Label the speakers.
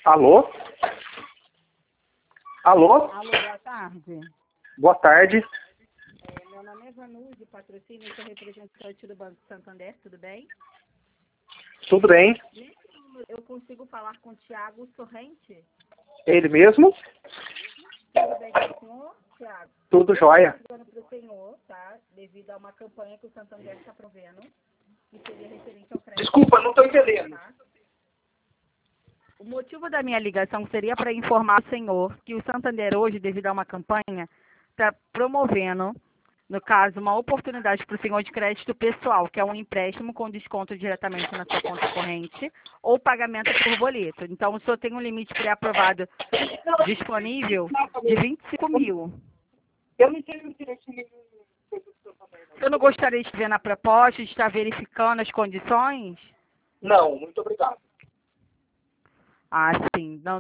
Speaker 1: Alô? Alô?
Speaker 2: Alô, boa tarde.
Speaker 1: Boa tarde.
Speaker 2: Meu nome é Vanude, patrocínio e sou representante do Banco Santander, tudo bem?
Speaker 1: Tudo bem?
Speaker 2: Eu consigo falar com o Tiago Sorrente?
Speaker 1: Ele mesmo?
Speaker 2: Tudo bem com o senhor, Tiago?
Speaker 1: Tudo jóia.
Speaker 2: Estou ligando para o senhor, tá? Devido a uma campanha que o Santander está provendo, que seria referente ao crédito.
Speaker 1: Desculpa, não estou entendendo.
Speaker 2: Tá? O motivo da minha ligação seria para informar o senhor que o Santander hoje, devido a uma campanha, está promovendo, no caso, uma oportunidade para o senhor de crédito pessoal, que é um empréstimo com desconto diretamente na sua conta corrente ou pagamento por boleto. Então, o senhor tem um limite pré-aprovado disponível de 25 mil.
Speaker 1: Eu não tenho interesse nenhum.
Speaker 2: Eu não gostaria de ver na proposta, de estar verificando as condições?
Speaker 1: Não, muito obrigado.
Speaker 2: Ah, sim. Não,